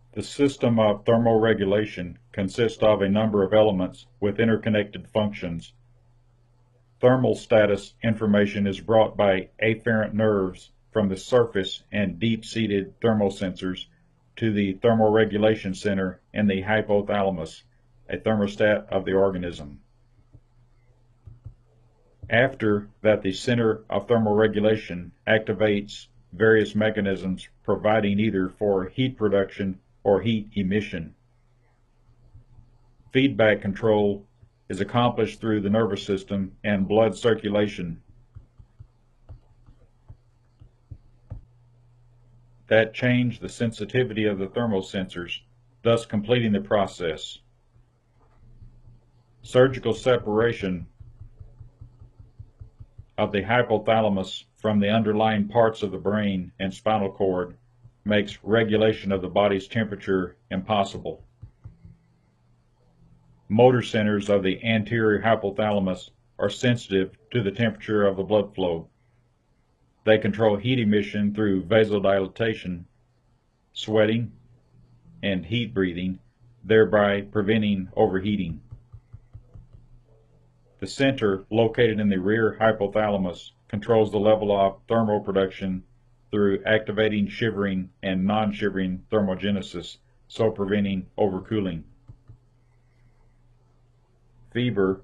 The system of thermoregulation consists of a number of elements with interconnected functions. Thermal status information is brought by afferent nerves from the surface and deep-seated thermosensors to the thermoregulation center in the hypothalamus, a thermostat of the organism. After that, the center of thermoregulation activates various mechanisms providing either for heat production or heat emission. Feedback control is accomplished through the nervous system and blood circulation that change the sensitivity of the thermosensors, thus completing the process. Surgical separation of the hypothalamus from the underlying parts of the brain and spinal cord makes regulation of the body's temperature impossible. Motor centers of the anterior hypothalamus are sensitive to the temperature of the blood flow. They control heat emission through vasodilatation, sweating, and heat breathing, thereby preventing overheating. The center, located in the rear hypothalamus, controls the level of thermal production through activating shivering and non-shivering thermogenesis, so preventing overcooling. Fever,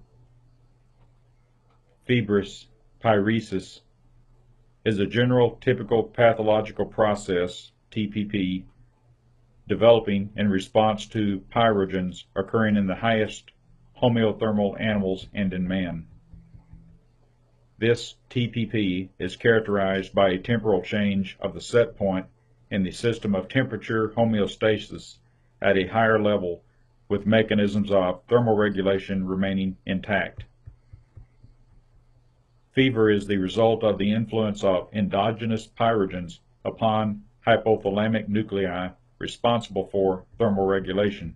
febris, pyresis, is a general typical pathological process, TPP, developing in response to pyrogens occurring in the highest homeothermal animals and in man. This TPP is characterized by a temporal change of the set point in the system of temperature homeostasis at a higher level, with mechanisms of thermoregulation remaining intact. Fever is the result of the influence of endogenous pyrogens upon hypothalamic nuclei responsible for thermoregulation.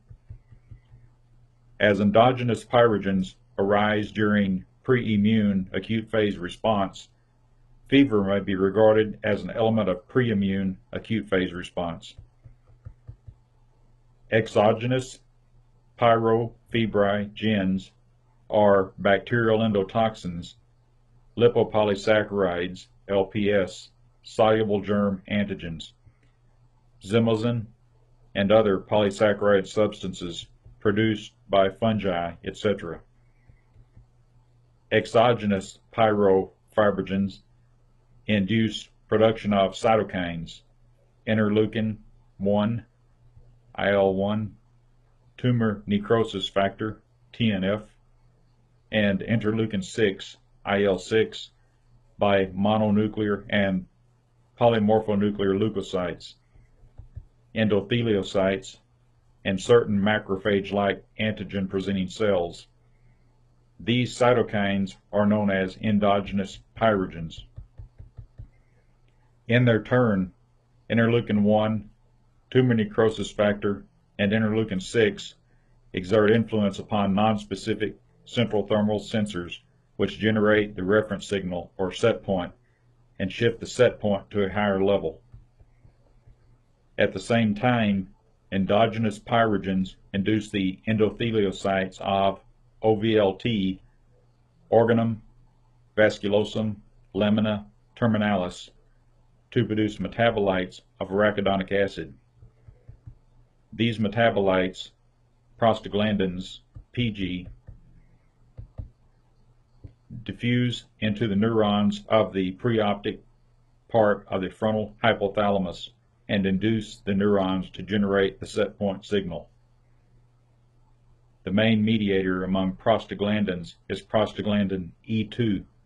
As endogenous pyrogens arise during pre-immune acute phase response, fever may be regarded as an element of pre-immune acute phase response. Exogenous pyrofebri gens are bacterial endotoxins, lipopolysaccharides, LPS, soluble germ antigens, zimmelsin, and other polysaccharide substances produced by fungi, etc. Exogenous pyrofibrogens induce production of cytokines, interleukin-1, IL-1, tumor necrosis factor, TNF, and interleukin-6, IL-6, by mononuclear and polymorphonuclear leukocytes, endotheliocytes, and certain macrophage-like antigen-presenting cells. These cytokines are known as endogenous pyrogens. In their turn, interleukin-1, tumor necrosis factor, and interleukin-6 exert influence upon nonspecific central thermal sensors, which generate the reference signal or set point and shift the set point to a higher level. At the same time, endogenous pyrogens induce the endotheliocytes of OVLT, organum vasculosum lamina terminalis, to produce metabolites of arachidonic acid. These metabolites, prostaglandins, PG, diffuse into the neurons of the preoptic part of the frontal hypothalamus and induce the neurons to generate the set point signal. The main mediator among prostaglandins is prostaglandin E2,